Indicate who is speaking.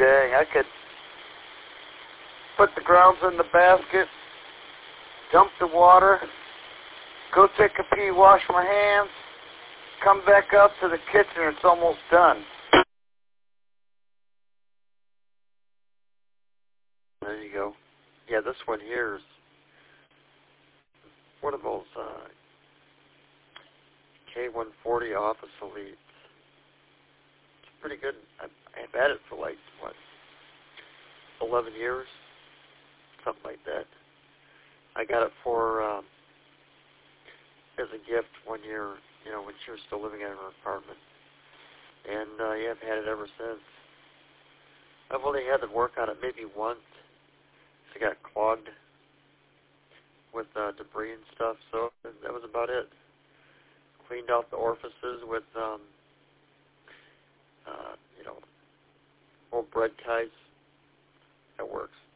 Speaker 1: dang, I could put the grounds in the basket, dump the water, go take a pee, wash my hands, come back up to the kitchen, and it's almost done. There you go. Yeah, this one here is one of those K140 Office Elites. It's pretty good. I've had it for like, 11 years? Something like that. I got it for, as a gift one year, when she was still living in her apartment. And, yeah, I've had it ever since. I've only had to work on it maybe once. It got clogged with debris and stuff, so that was about it. Cleaned out the orifices with, old bread ties. That works.